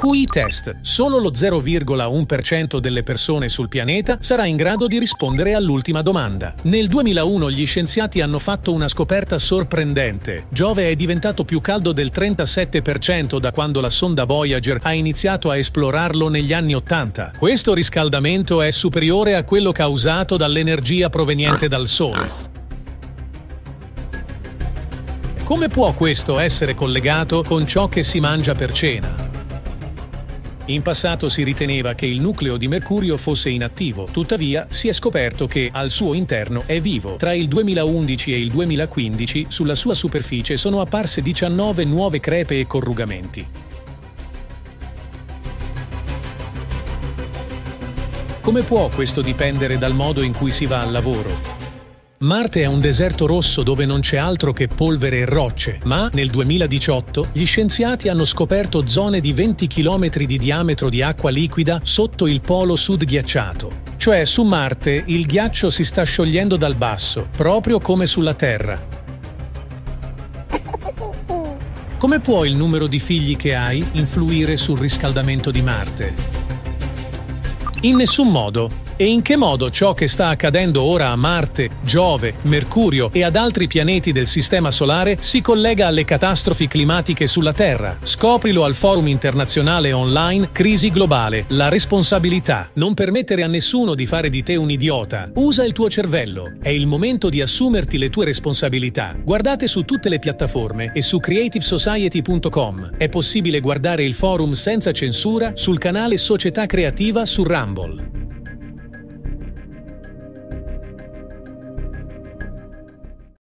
QI test. Solo lo 0,1% delle persone sul pianeta sarà in grado di rispondere all'ultima domanda. Nel 2001 gli scienziati hanno fatto una scoperta sorprendente. Giove è diventato più caldo del 37% da quando la sonda Voyager ha iniziato a esplorarlo negli anni 80. Questo riscaldamento è superiore a quello causato dall'energia proveniente dal Sole. Come può questo essere collegato con ciò che si mangia per cena? In passato si riteneva che il nucleo di Mercurio fosse inattivo, tuttavia si è scoperto che al suo interno è vivo. Tra il 2011 e il 2015 sulla sua superficie sono apparse 19 nuove crepe e corrugamenti. Come può questo dipendere dal modo in cui si va al lavoro? Marte è un deserto rosso dove non c'è altro che polvere e rocce, ma nel 2018 gli scienziati hanno scoperto zone di 20 km di diametro di acqua liquida sotto il polo sud ghiacciato. Cioè su Marte il ghiaccio si sta sciogliendo dal basso, proprio come sulla Terra. Come può il numero di figli che hai influire sul riscaldamento di Marte? In nessun modo. E in che modo ciò che sta accadendo ora a Marte, Giove, Mercurio e ad altri pianeti del Sistema Solare si collega alle catastrofi climatiche sulla Terra? Scoprilo al forum internazionale online Crisi Globale. La responsabilità. Non permettere a nessuno di fare di te un idiota. Usa il tuo cervello. È il momento di assumerti le tue responsabilità. Guardate su tutte le piattaforme e su creativesociety.com. È possibile guardare il forum senza censura sul canale Società Creativa su Rumble.